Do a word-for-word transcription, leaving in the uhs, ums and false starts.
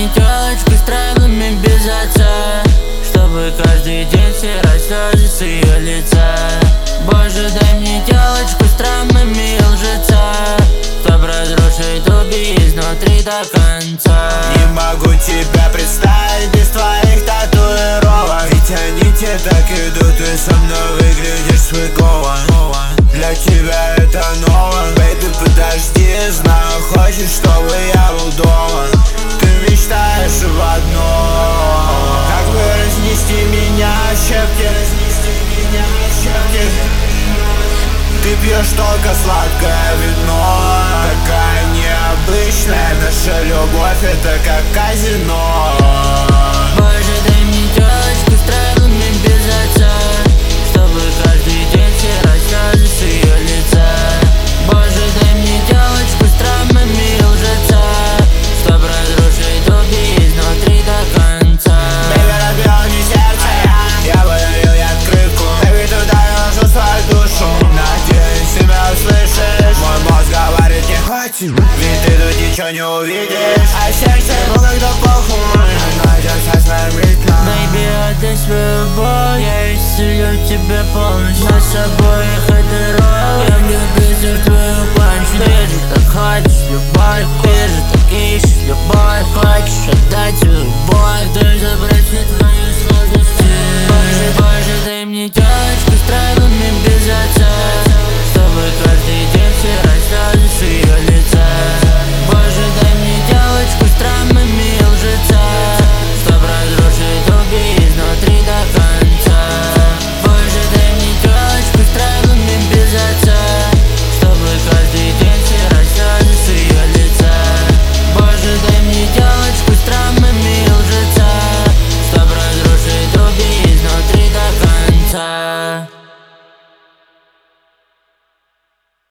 мне тёлочку с травмами без отца, чтобы каждый день стирать слезы с ее лица. Боже, дай мне тёлочку с травмами лжеца, чтоб разрушить дуби изнутри до конца. Не могу тебя представить без твоих татуировок, ведь они те так идут, ты со мной выглядишь свекован. Для тебя это ново, бэйби, подожди, знаю, хочешь, чтобы я был дома. Ты мечтаешь об одном, как бы разнести меня в щепки, разнести меня в щепки. Ты пьешь только сладкое вино, такая необычная наша любовь, это как казино. Боже, дай мне тёлочку с травмами без отца, чтобы каждый день стирать слезы с ее лица. Боже, дай мне тёлочку с травмами лжеца, чтоб разрушить дуби изнутри до конца. Бэйби, разбил мне сердце, я подарил ей открытку. Бэйби, ты ударила всю свою душу, надеюсь, себя услышишь. Мой мозг говорит, не хватит, ведь ты тут ничего не увидишь, а сердце ему когда похуй, оно идет со своим ритмом. Baby, отдай свою боль, я исцелю тебя полностью. Нас обоих это роль, я влюбился в твою панчу, но я же так хочу.